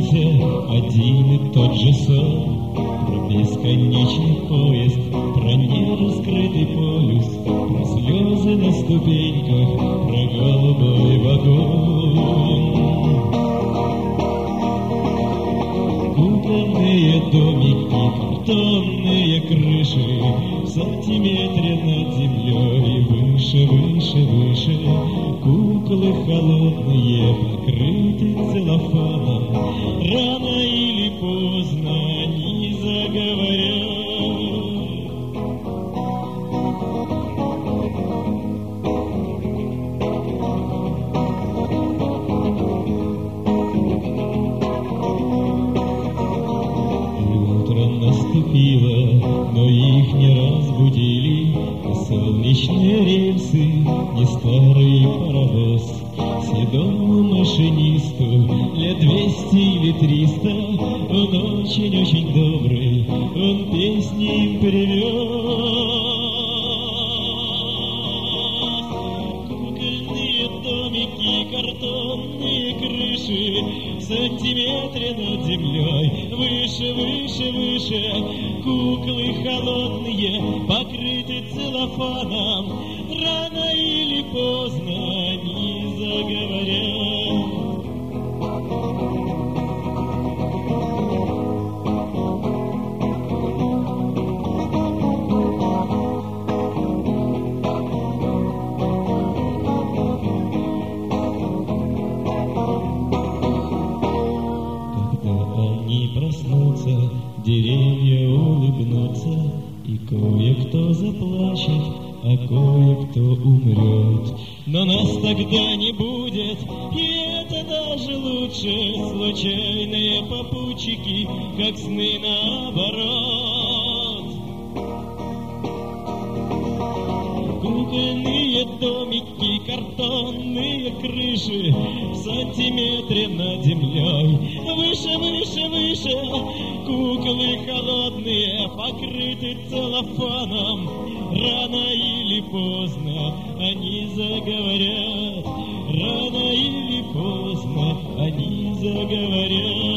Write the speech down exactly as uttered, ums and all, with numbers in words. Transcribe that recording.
снился один и тот же сон, про бесконечный поезд, про нераскрытый полюс, про слезы на ступеньках, про голубой вагон. Кукольные домики, картонные крыши, в сантиметре над землей, выше, выше, выше. Куклы холодные, покрыты целлофаном, рано или поздно они заговорят. Наступило, но их не разбудили ни солнечные рельсы, ни старый паровоз. Седому машинисту лет двести или триста, он очень-очень добрый, он песни им привез. Кукольные домики, картонные крыши, в сантиметре над землей, выше, выше, выше. Куклы холодные, покрыты целлофаном, рано или поздно они заговорят. Проснутся, деревья улыбнутся, и кое-кто заплачет, а кое-кто умрет. Но нас тогда не будет, и это даже лучше. Случайные попутчики, как сны наоборот. Кукольные домики, картонные крыши, в сантиметре над землей, выше, выше, выше. Куклы холодные, покрыты целлофаном, рано или поздно они заговорят, рано или поздно они заговорят.